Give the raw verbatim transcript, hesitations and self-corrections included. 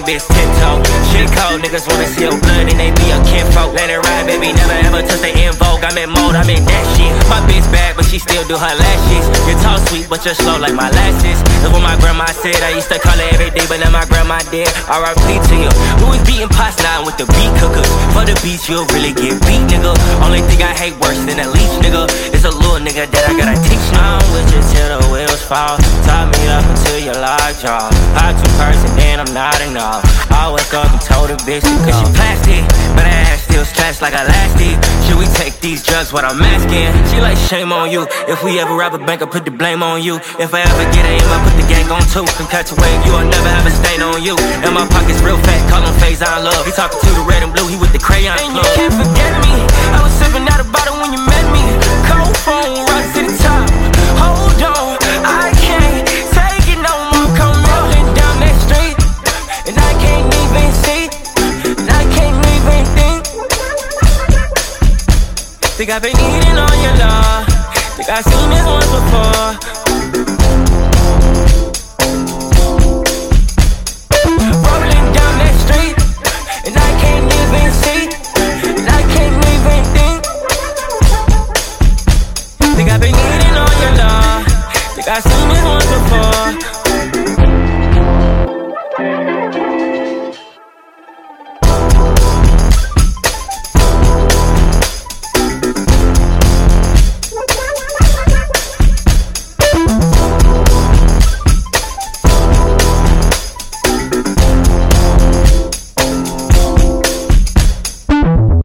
bitch tiptoe. Shit cold, niggas wanna see your blood and they be a kinfolk. Let it ride, baby, never ever touch the invoke. I'm in mode, I'm in that shit. My bitch bad, but she still do her lashes. You're tall, sweet, but you're slow like my lashes. That's what my grandma said. I used to call her every day, but now my grandma dead. R I P to you. Louis beating pots now with the beat cookers. For the beats, you'll really get beat, nigga. Only thing I hate worse than a leech, nigga, is a little nigga that I gotta teach. I'm with you till the wheels fall. Tie me up until you lockjaw. I two person, then I'm nodding off. I wake up and told the bitch to go. Cause she plastic, but her ass still stretched like elastic. Should we take these drugs, what I'm asking? She like, shame on you. If we ever rob a bank, I put the blame on you. If I ever get aim, I put the gang on two. Can catch a wave, you'll never have a stain on you. And my pockets real fat, call him Faison Love. He talking to the red and blue, he with the crayon club. And you can't forget me, I was sipping out a bottle when you met me. Cold phone, right to the top. Hold on, I can't take it no more. Come rolling down that street, and I can't even see, and I can't even think. Think I've been eating on your love. Think I've seen this once before.